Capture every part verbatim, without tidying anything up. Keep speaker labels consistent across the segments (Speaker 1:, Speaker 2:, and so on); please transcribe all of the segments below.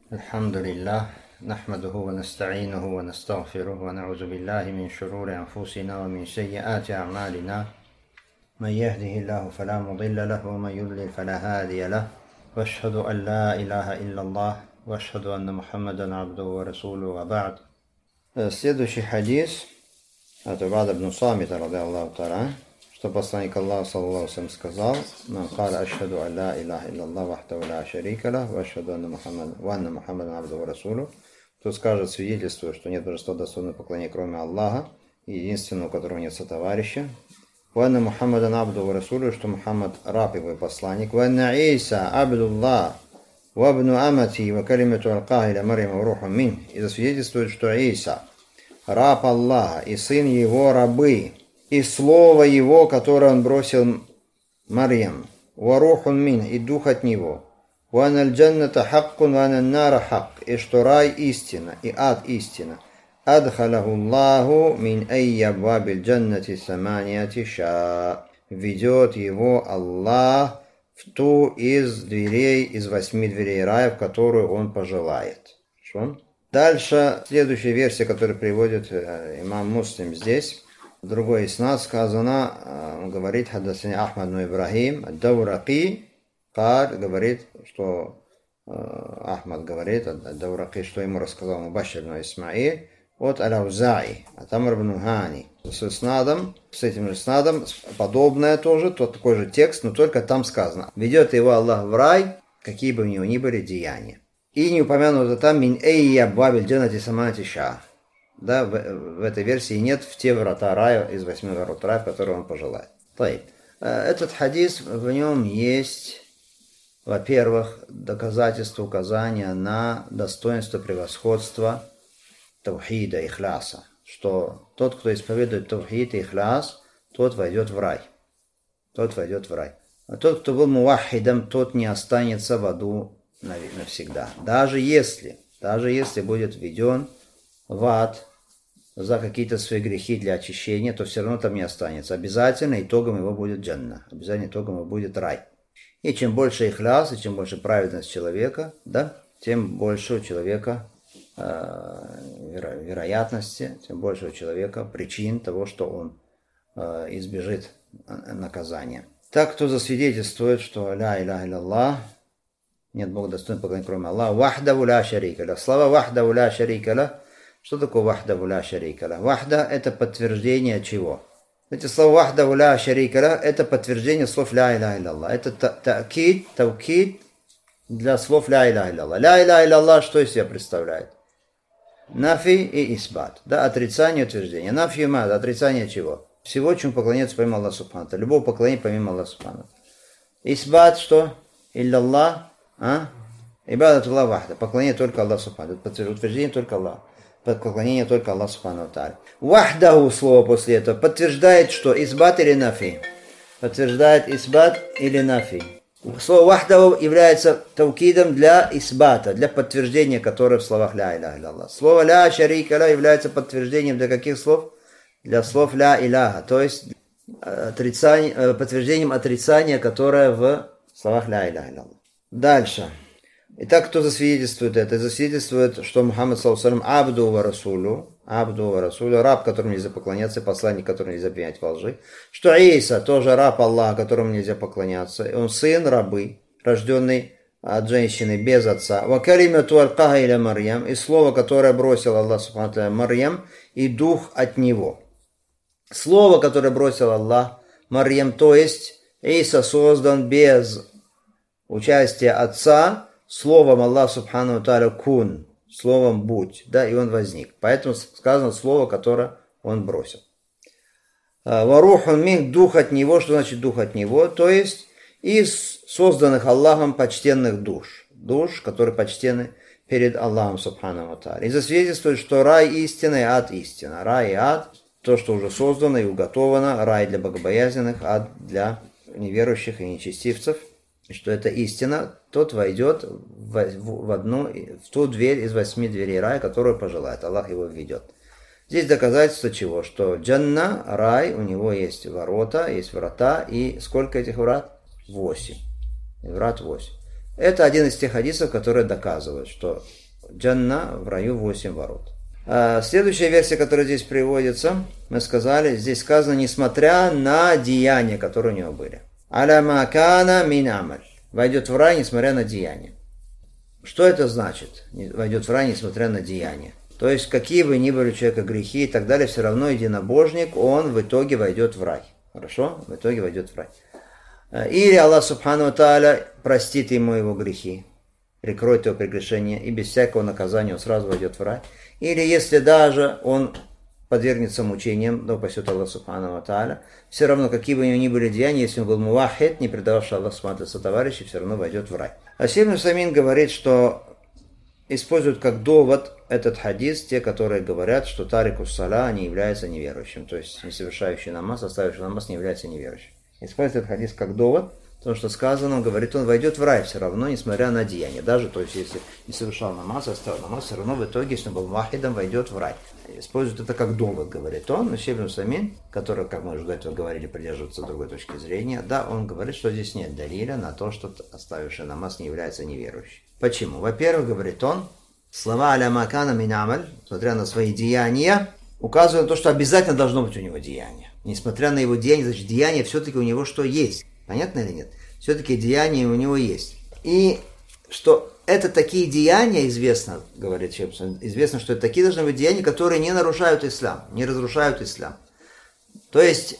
Speaker 1: الحمد لله نحمده ونستعينه ونستغفره ونعوذ بالله من شرور أنفسنا ومن سيئات أعمالنا من يهده الله فلا مضل له ومن يضلل فلا هادي له وأشهد أن لا إله إلا الله وأشهد أن محمدا عبده ورسوله وبعد. Следующий хадис от Убада ибн Самита, ради Аллаху та'аля, что посланник Аллаха саллаллаху алейхи ва саллям сказал: «Ман каля ашхаду ан ла илаха илляллах вахдаху ла шарика лаху ва ашхаду анна Мухаммад ва анна Мухаммадан абдуху ва расулюху». Кто скажет, свидетельствует, что нет божества достойного поклонения, кроме Аллаха, единственного, у которого нет сотоварища, ва анна Мухаммадан абдуху ва расулюху, что Мухаммад раб его и посланник, ва анна Иса абдуллах ва ибну амати ва калимату алкаха иля Марьяма ва рухун минх, и засвидетельствует, что Иса раб Аллаха и сын его рабы, и слово его, которое он бросил Марьям, ва рухун мин, и дух от него, ва аналь джанната хаккун ва аналь нара хак, и что рай истина, и ад истина, адхалаху Аллаху мин айя абвабиль джаннати саманияти ша, ведет его Аллах в ту из дверей, из восьми дверей рая, в которую он пожелает. Что? Дальше, следующая версия, которую приводит имам Муслим здесь, другой иснад сказано, он говорит: «Хаддасани Ахмад ибн Ибрахим ад-Даураки», Кар говорит, что Ахмад говорит, ад-Даураки, что ему рассказал Мубашир ибн Исмаиль от Аль-Аузаи, от Амр ибн Гани, с иснадом, с этим иснадом, подобное тоже, тот такой же текст, но только там сказано: ведет его Аллах в рай, какие бы у него ни были деяния. И не упомянуто там «Мин эйя бабель джанати саманати ша». Да, в, в этой версии нет в те врата рая, из восьми ворот рая, которые он пожелает. Тайб. Этот хадис, в нем есть, во-первых, доказательство, указания на достоинство, превосходство таухида, ихляса. Что тот, кто исповедует таухид и ихляс, тот войдет в рай. Тот войдет в рай. А тот, кто был мувахидом, тот не останется в аду навсегда. Даже если, даже если будет введен в ад за какие-то свои грехи для очищения, то все равно там не останется. Обязательно итогом его будет джанна. Обязательно итогом его будет рай. И чем больше ихляс, и чем больше праведность человека, да, тем больше у человека э, веро- вероятности, тем больше у человека причин того, что он э, избежит наказания. Так, кто засвидетельствует, что ля иляха илляллах, нет Бога достойного поклонения, кроме Аллаха, вахдаху ля шарика ля. Слова вахдаху ля шарика ля. Что такое вахдаху ля шарика ля? Вахда – это подтверждение чего? Эти слова вахдаху ля шарика ля – это подтверждение слов ля иляха илляллах. Это та'кид, та'кид для слов ля иляха илляллах. Ля иляха илляллах что из себя представляет? Нафи и исбат. Да, отрицание и утверждение. Нафи и мад – отрицание чего? Всего, чему поклоняется помимо Аллаха субхану ва тааля. Любого поклонения помимо Аллаха субхану ва тааля. Исбат что? Илляллах. А? Ибадатуллах вахда. Поклонение только Аллаху субхану. Утверждение только Аллаху. Поклонение только Аллаху субхану ва тааля. Вахдаху слово после этого подтверждает что? Исбат или нафи? Подтверждает исбат или нафи. Слово вахдаху является таукидом для исбата, для подтверждения, которое в словах ля иляха илляллах. Слово ля шарика ля является подтверждением для каких слов? Для слов ля иляха, то есть отрицание, подтверждением отрицания, которое в словах ля иляха илляллах. Дальше. Итак, кто засвидетельствует это? Засвидетельствует, что Мухаммад саллаллаху алейхи ва саллям абду ва расулю, абду ва расулю, раб, которому нельзя поклоняться, посланник, которому нельзя обвинять во лжи. Что Иса тоже раб Аллаха, которому нельзя поклоняться. И он сын рабы, рожденный от женщины без отца. Ва калимату алкаха иля Марьям, и слово, которое бросил Аллах субхану ва тааля Марьям, и дух от него. Слово, которое бросил Аллах Марьям, то есть Иса создан без участия отца, словом Аллах субхану ва тааля кун, словом будь, да, и он возник. Поэтому сказано слово, которое он бросил. Варухун мин, дух от него, что значит дух от него? То есть из созданных Аллахом почтенных душ, душ, которые почтены перед Аллахом субхану ва тааля. И засвидетельствует, что рай истина и ад истина. Рай и ад, то, что уже создано и уготовано, рай для богобоязненных, ад для неверующих и нечестивцев. Что это истина, тот войдет в, в, в одну, в ту дверь из восьми дверей рая, которую пожелает. Аллах его введет. Здесь доказательство чего? Что джанна, рай, у него есть ворота, есть врата, и сколько этих врат? Восемь. Врат восемь. Это один из тех хадисов, которые доказывают, что джанна, в раю восемь ворот. А следующая версия, которая здесь приводится, мы сказали, здесь сказано, несмотря на деяния, которые у него были. Аля макана мин амаль. Войдет в рай, несмотря на деяния. Что это значит? Войдет в рай, несмотря на деяния. То есть, какие бы ни были у человека грехи и так далее, все равно единобожник, он в итоге войдет в рай. Хорошо? В итоге войдет в рай. Или Аллах Субхану ва Тааля простит ему его грехи, прикроет его прегрешение, и без всякого наказания он сразу войдет в рай. Или если даже он подвергнется мучениям, да упасет Аллах Субхану ва Тааля, все равно, какие бы у него ни были деяния, если он был мувахид, не предававший Аллах Субхану ва Тааля сотоварищей, все равно войдет в рай. А Шейх Ибн Усаймин говорит, что используют как довод этот хадис те, которые говорят, что тарикус сала не является неверующим, то есть не совершающий намаз, оставивший намаз не является неверующим. Использует этот хадис как довод, потому что сказано, он говорит, он войдет в рай все равно, несмотря на деяние. Даже, то есть, если не совершал намаз, оставил намаз, все равно в итоге, если он был мухидом, войдет в рай. Использует это как довод, говорит он. Но Шейх Ибн Усаймин, который, как мы уже до этого говорили, придерживается другой точки зрения, да, он говорит, что здесь нет далиля на то, что оставивший намаз не является неверующим. Почему? Во-первых, говорит он, слова аля макана мин амаль, смотря на свои деяния, указывают на то, что обязательно должно быть у него деяние. Несмотря на его деяния, значит, деяние все-таки у него что есть. Понятно или нет? Все-таки деяния у него есть. И что это такие деяния, известно, говорит Шейх, известно, что это такие должны быть деяния, которые не нарушают ислам, не разрушают ислам. То есть,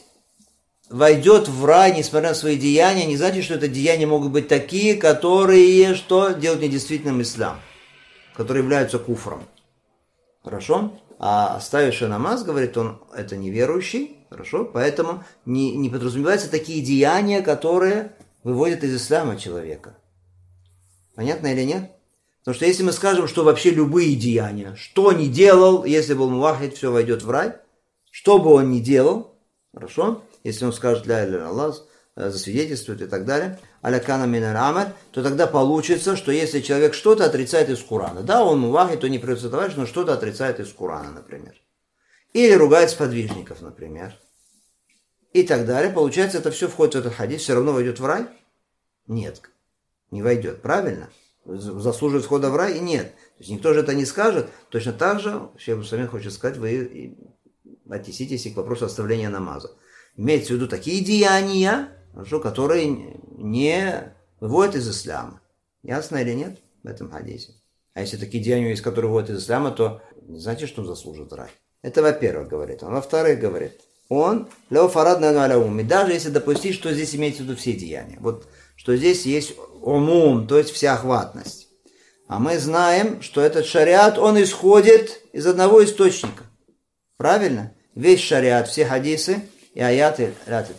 Speaker 1: войдет в рай, несмотря на свои деяния, не значит, что это деяния могут быть такие, которые что делают недействительным ислам, которые являются куфром. Хорошо? А оставивший намаз, говорит он, это неверующий. Хорошо? Поэтому не, не подразумеваются такие деяния, которые выводят из ислама человека. Понятно или нет? Потому что если мы скажем, что вообще любые деяния, что ни делал, если был мувахид, все войдет в рай, что бы он ни делал, хорошо? Если он скажет ля иля Аллах, засвидетельствует и так далее, аля кана мин аль-амаль, то тогда получится, что если человек что-то отрицает из Корана, да, он мувахид, то не придется товарищ, но что-то отрицает из Корана, например. Или ругает сподвижников, например. И так далее. Получается, это все входит в этот хадис, все равно войдет в рай? Нет, не войдет. Правильно? Заслуживает входа в рай? И нет. То есть никто же это не скажет. Точно так же, Шейх Ибн Усаймин хочет сказать, вы отнеситесь и к вопросу оставления намаза. Имеется в виду такие деяния, которые не выводят из ислама. Ясно или нет в этом хадисе? А если такие деяния есть, которые выводят из ислама, то не значит, что он заслужит рай. Это во-первых, говорит он. Во-вторых, говорит, он, даже если допустить, что здесь имеется в виду все деяния. Вот, что здесь есть умум, то есть вся охватность. А мы знаем, что этот шариат, он исходит из одного источника. Правильно? Весь шариат, все хадисы и аяты,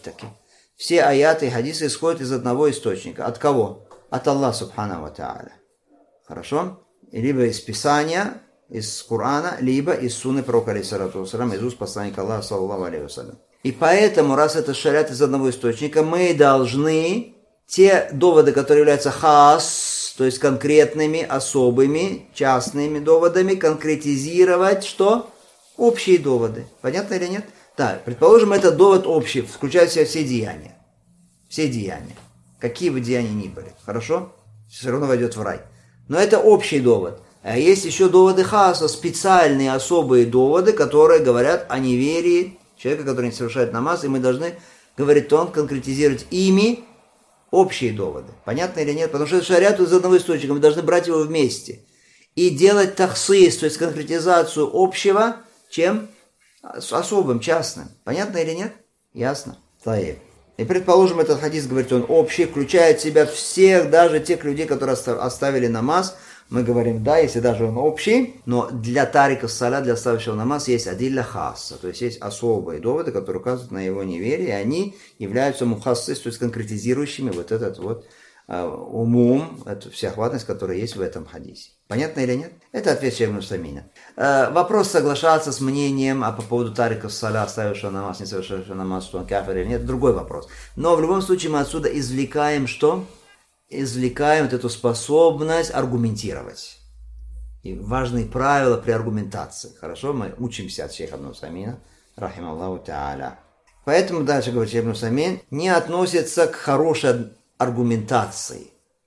Speaker 1: все аяты и хадисы исходят из одного источника. От кого? От Аллаха Субхану ва Тааля. Хорошо? Либо из Писания, из Корана, либо из Сунны пророка, алейхиссалату вассалям, из уст посланника Аллаха, саллаллаху алейхи вассалям. И поэтому, раз это шариат из одного источника, мы должны те доводы, которые являются хас, то есть конкретными, особыми, частными доводами, конкретизировать, что? Общие доводы. Понятно или нет? Да, предположим, этот довод общий, включает в себя все деяния. Все деяния. Какие бы деяния ни были. Хорошо? Все равно войдет в рай. Но это общий довод. А есть еще доводы хаса, специальные особые доводы, которые говорят о неверии человека, который не совершает намаз, и мы должны, говорит он, конкретизировать ими общие доводы. Понятно или нет? Потому что это шариат из одного источника, мы должны брать его вместе. И делать тахсис, то есть конкретизацию общего, чем особым, частным. Понятно или нет? Ясно. Таиб. И предположим, этот хадис, говорит он, общий, включает в себя всех, даже тех людей, которые оставили намаз. Мы говорим, да, если даже он общий, но для тарика саля, для оставившего намаз, есть адилля хасса, то есть есть особые доводы, которые указывают на его неверие, и они являются мухассис, то есть конкретизирующими вот этот вот э, умум, эту всеохватность, которая есть в этом хадисе. Понятно или нет? Это ответ Шейха Ибн Усаймина. Э, вопрос соглашаться с мнением а по поводу тарика саля, оставившего намаз, не совершившего намаз, что он кафир или нет, другой вопрос. Но в любом случае мы отсюда извлекаем что? извлекаем вот эту способность аргументировать. И важные правила при аргументации. Хорошо? Мы учимся от Шейха Ибн Усаймина, рахималлаху та'аля. Поэтому дальше, говорит Шейх Ибн Усаймин, не относится к хорошей аргументации.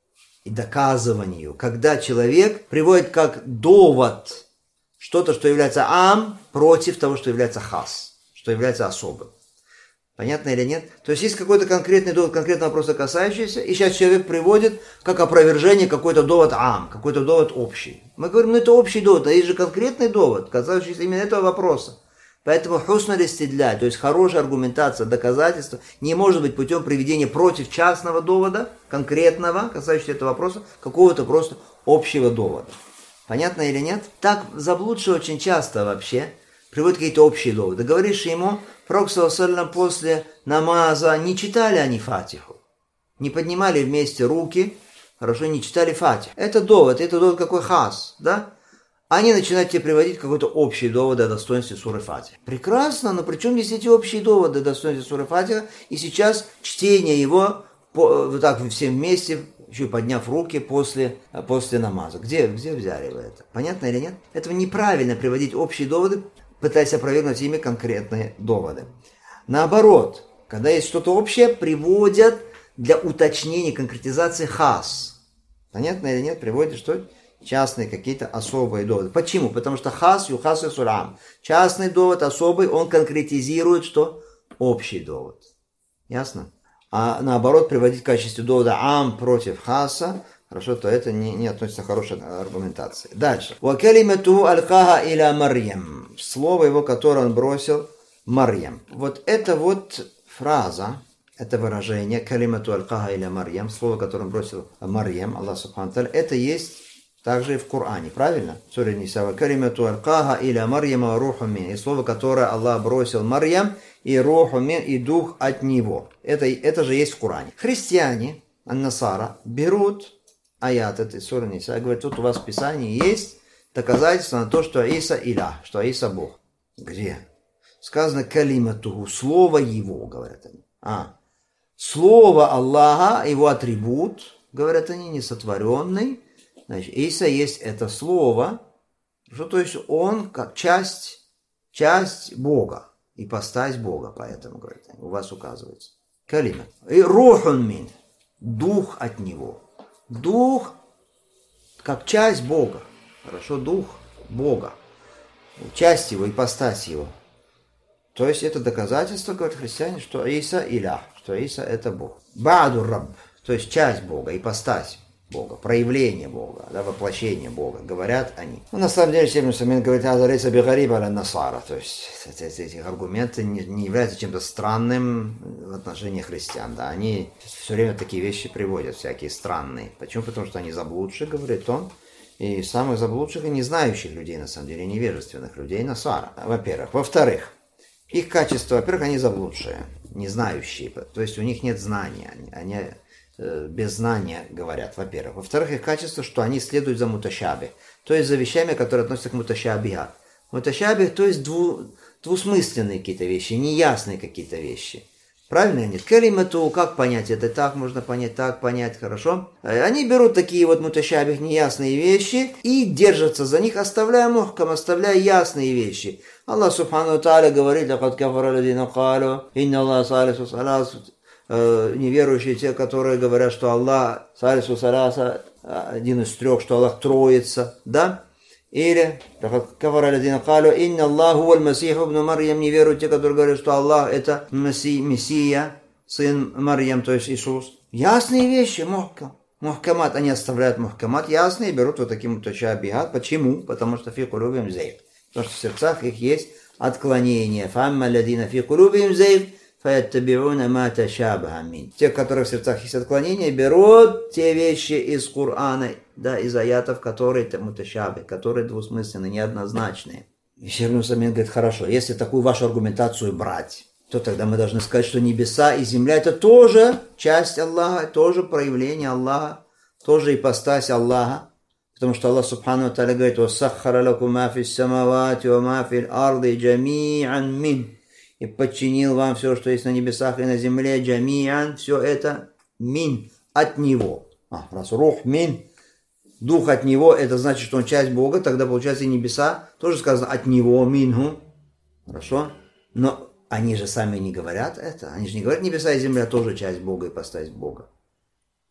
Speaker 1: и доказыванию, когда человек приводит как довод что-то, что является ам, против того, что является хас, что является особым. Понятно или нет? То есть есть какой-то конкретный довод, конкретного вопроса касающийся, и сейчас человек приводит как опровержение какой-то довод ам, какой-то довод общий. Мы говорим, ну это общий довод, а есть же конкретный довод, касающийся именно этого вопроса. Поэтому хусна листидля, то есть хорошая аргументация, доказательство, не может быть путем приведения против частного довода, конкретного, касающегося этого вопроса, какого-то просто общего довода. Понятно или нет? Так заблудшие очень часто вообще приводят какие-то общие доводы. Говоришь ему, пророк саллаллаху после намаза не читали они фатиху, не поднимали вместе руки, хорошо, не читали фатиху. Это довод, это довод какой хас, да? Они начинают тебе приводить какой-то общий довод о достоинстве суры Фатиха. Прекрасно, но при чем здесь эти общие доводы о достоинстве суры Фатиха? И сейчас чтение его вот так все вместе, еще подняв руки после, после намаза. Где, где взяли вы это? Понятно или нет? Это неправильно приводить общие доводы, пытаясь опровергнуть ими конкретные доводы. Наоборот, когда есть что-то общее, приводят для уточнения, конкретизации хас. Понятно или нет? Приводят что? Частные какие-то особые доводы. Почему? Потому что хас, юхас и сурам. Частный довод особый, он конкретизирует, что общий довод. Ясно? А наоборот, приводить в качестве довода ам против хаса, хорошо, то это не, не относится к хорошей аргументации. Дальше. Вакалимату алькаха иля Марьям. Слово его, которое он бросил, Марьям. Вот это вот фраза, это выражение, калимату алькаха иля Марьям, слово, которое он бросил Марьям, Аллах субхану ва тааля, это есть также и в Коране, правильно? Сура Ниса. Калимату алькаха иля Марьяма руху мин. И слово, которое Аллах бросил Марьям, и руху мин, и дух от него. Это, это же есть в Коране. Христиане, ан-насара, берут аят этой суры Ниса, говорят, тут у вас в Писании есть доказательство на то, что Иса иля, что Иса Бог. Где? Сказано калиматуху, слово его, говорят они. А, слово Аллаха, его атрибут, говорят они, несотворенный. Значит, Иса есть это слово, что, то есть он как часть, часть Бога, ипостась Бога, поэтому, говорит, у вас указывается. Калима. И рухун мин, дух от него. Дух как часть Бога, хорошо, дух Бога, часть его, ипостась его. То есть это доказательство, говорят христиане, что Иса иля, что Иса это Бог. Ба'ду рабб, то есть часть Бога, ипостась Бога, проявление Бога, да, воплощение Бога, говорят они. Ну, на самом деле, Шейх Мусамин говорит, «Азарейса бигариба ля насара», то есть эти, эти аргументы не, не являются чем-то странным в отношении христиан, да, они все время такие вещи приводят, всякие странные. Почему? Потому что они заблудшие, говорит он, и самых заблудших и не знающих людей, на самом деле, невежественных людей, насара, во-первых. Во-вторых, их качество, во-первых, они заблудшие, не знающие, то есть у них нет знания, они... они без знания говорят, во-первых. Во-вторых, их качество, что они следуют за муташаби, то есть за вещами, которые относятся к муташабиха. Муташаби, то есть дву, двусмысленные какие-то вещи, неясные какие-то вещи. Правильно или нет? Калимату, как понять это? Так можно понять, так понять, хорошо? Они берут такие вот муташабих, неясные вещи и держатся за них, оставляя мухкам, оставляя ясные вещи. Аллах субхану ва тааля говорит, «Лакад кафара ладзина калу, инна Аллах салису салас». Неверующие, те, которые говорят, что Аллах салису саласа, один из трех, что Аллах троица, да? Или кафара ладзина калу, инна Аллаху валь масиху ибн Марьям, неверуют те, которые говорят, что Аллах это Мессия, сын Марьям, то есть Иисус. Ясные вещи, мухкам. Мухкамат, они оставляют мухкамат ясные, берут вот таким муташабихат. Почему? Потому что фи кулубихим зейг. Потому что в сердцах их есть отклонение. Фамма ладзина фи кулубихим зейг. Те, которые в сердцах есть отклонения, берут те вещи из Корана, да, из аятов, которые муташаби, которые двусмысленные, неоднозначные. И Шейх Мусамин говорит, хорошо, если такую вашу аргументацию брать, то тогда мы должны сказать, что небеса и земля это тоже часть Аллаха, тоже проявление Аллаха, тоже ипостась Аллаха. Потому что Аллах субхану ва тааля говорит, «Вассаххара лакум ма фис самавати ва ма фил арди джами'ан мин». И подчинил вам все, что есть на небесах и на земле, джамиан, все это мин, от него. А, раз рух мин, дух от него, это значит, что он часть Бога, тогда получается и небеса, тоже сказано от него, минху. Хорошо? Но они же сами не говорят это, они же не говорят, небеса и земля тоже часть Бога и ипостась Бога.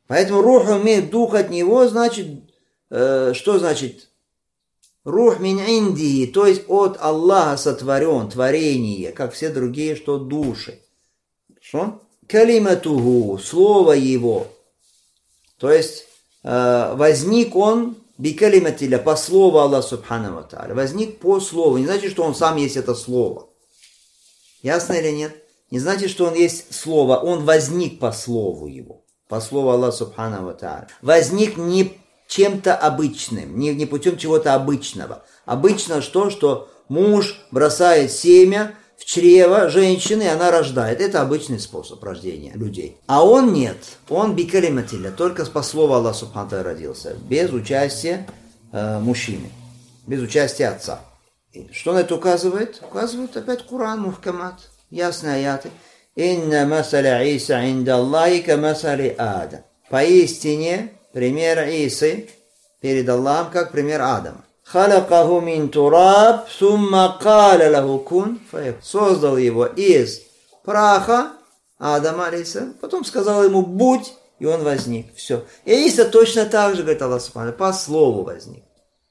Speaker 1: Поэтому рух имеет дух от него, значит, э, что значит? Рух мин инди, то есть от Аллаха сотворен, творение, как все другие, что души. Что? Калиматуху, слово его. То есть э, возник он бикалиматилля, по слову Аллаха субхану ва тааля. Возник по слову. Не значит, что он сам есть это слово. Ясно или нет? Не значит, что он есть слово. Он возник по слову его. По слову Аллаха субхану ва тааля. Возник не чем-то обычным, не, не путем чего-то обычного. Обычно что? Что муж бросает семя в чрево женщины, и она рождает. Это обычный способ рождения людей. А он нет. Он бикалиматилля, только по слову Аллаха субхану ва тааля родился. Без участия э, мужчины. Без участия отца. И что на это указывает? Указывает опять Коран, мухкамат. Ясные аяты. «Инна масаля Иса инда Аллахи ка масали Адам». Поистине, пример Исы перед Аллахом, как пример Адама. «Халакаху мин тураб, сумма каля лаху кун фаякун». Создал его из праха, Адама, алейхиссалям, потом сказал ему «будь», и он возник. Все. И Иса точно так же, говорит Аллах субхану, по слову возник.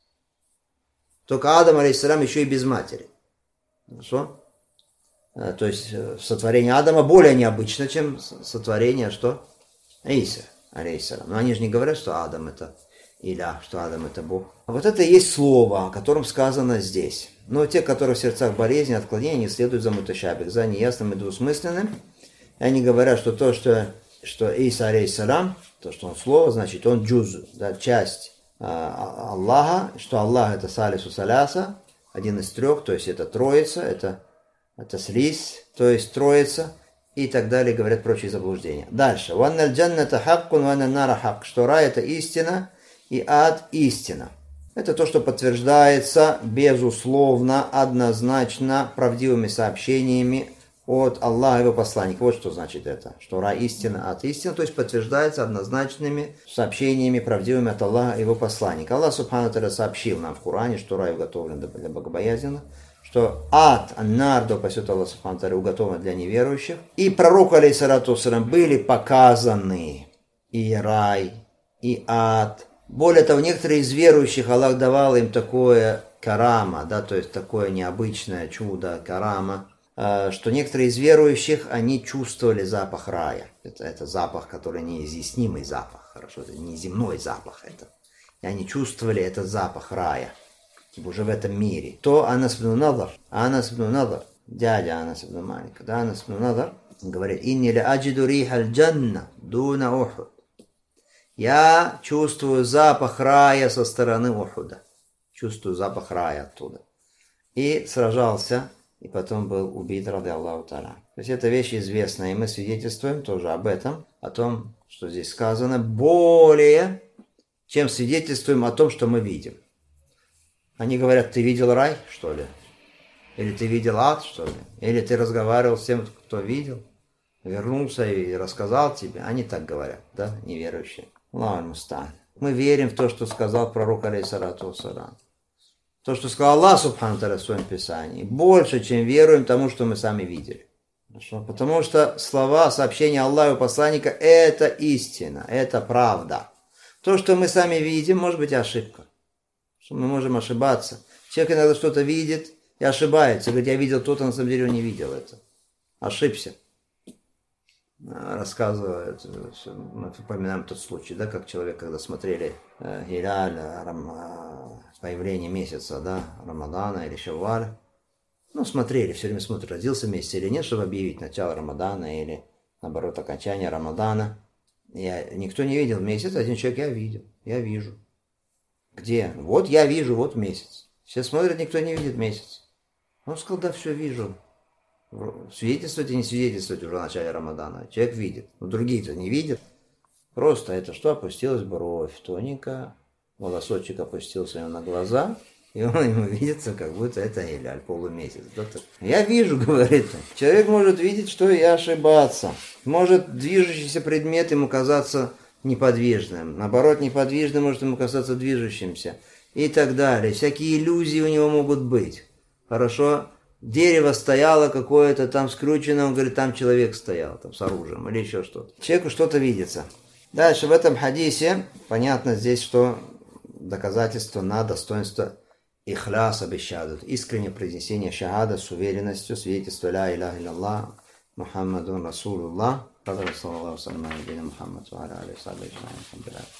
Speaker 1: Только Адам, алейхиссалям, еще и без матери. Хорошо? То есть сотворение Адама более необычно, чем сотворение что? Иса, алейхиссалям. Но они же не говорят, что Адам это Иля, что Адам это Бог. А вот это и есть слово, о котором сказано здесь. Но те, которые в сердцах болезни, отклонения, не следуют за муташабих, за неясным и двусмысленным. И они говорят, что то, что, что Иса, алейхиссалям, то, что он слово, значит, он джуз, да, часть а, Аллаха, что Аллах это салису саляса, один из трех, то есть это троица, это Это слизь, то есть троица, и так далее, говорят прочие заблуждения. Дальше. «Ванналь джанната хаккун, ванналь нара хак». Что рай – это истина, и ад – истина. Это то, что подтверждается, безусловно, однозначно правдивыми сообщениями от Аллаха и его посланника. Вот что значит это. Что рай – истина, ад – истина, то есть подтверждается однозначными сообщениями правдивыми от Аллаха и его посланника. Аллах субхану ва тааля сообщил нам в Коране, что рай уготовлен для богобоязненных, что ад, нар, да упасет Аллах субхану ва тааля, уготован для неверующих. И пророку, алейхиссалату вассалям, были показаны и рай, и ад. Более того, некоторые из верующих Аллах давал им такое карама, да, то есть такое необычное чудо, карама, что некоторые из верующих, они чувствовали запах рая. Это, это запах, который неизъяснимый запах, хорошо, это неземной запах. Это. И они чувствовали этот запах рая. Уже в этом мире. То Анас ибн Надар, Анас ибн Надар, дядя Анас ибн Малика, да, Анас ибн Надар говорит: «Инни ля аджиду рихаль джанна дуна Ухуд». Я чувствую запах рая со стороны Ухуда. Чувствую запах рая оттуда. И сражался, и потом был убит, ради Аллаху та'аля. То есть это вещь известная, и мы свидетельствуем тоже об этом, о том, что здесь сказано, более, чем свидетельствуем о том, что мы видим. Они говорят: ты видел рай, что ли? Или ты видел ад, что ли? Или ты разговаривал с тем, кто видел, вернулся и рассказал тебе? Они так говорят, да, неверующие. Аллаху муста'ан. Мы верим в то, что сказал пророк, алейхиссалату вассалям. То, что сказал Аллах субхану ва тааля в своем Писании. Больше, чем веруем тому, что мы сами видели. Хорошо? Потому что слова, сообщения Аллаха и посланника – это истина, это правда. То, что мы сами видим, может быть ошибка. Что мы можем ошибаться. Человек иногда что-то видит и ошибается. Говорит: я видел то-то, на самом деле он не видел это. Ошибся. Рассказывают, мы вспоминаем тот случай, да, как человек, когда смотрели э, Гиляль, рам, появление месяца, да, Рамадана или Шавваля. Ну, смотрели, все время смотрят, родился месяц или нет, чтобы объявить начало Рамадана или, наоборот, окончание Рамадана. Я, никто не видел месяц, один человек: я видел, я вижу. Где? Вот я вижу, вот месяц. Все смотрят, никто не видит месяц. Он сказал: да, все вижу. Свидетельствовать и не свидетельствовать уже в начале Рамадана. Человек видит, но другие-то не видят. Просто это что? Опустилась бровь тоненько, волосочек опустился ему на глаза, и он ему видится, как будто это Гиляль, полумесяц. Я вижу, говорит он. Человек может видеть, что и ошибаться. Может движущийся предмет ему казаться неподвижным. Наоборот, неподвижный может ему казаться движущимся. И так далее. Всякие иллюзии у него могут быть. Хорошо? Дерево стояло какое-то там скрученное, он говорит: там человек стоял, там с оружием или еще что-то. Человеку что-то видится. Дальше в этом хадисе понятно здесь, что доказательство на достоинство ихляса бишадат, искреннее произнесение шахада с уверенностью, свидетельство ля иляха илляллах Мухаммадун Расулуллах. Саллаллаху алейхи ва саллям, Мухаммад ва аля алейхи ва саллям.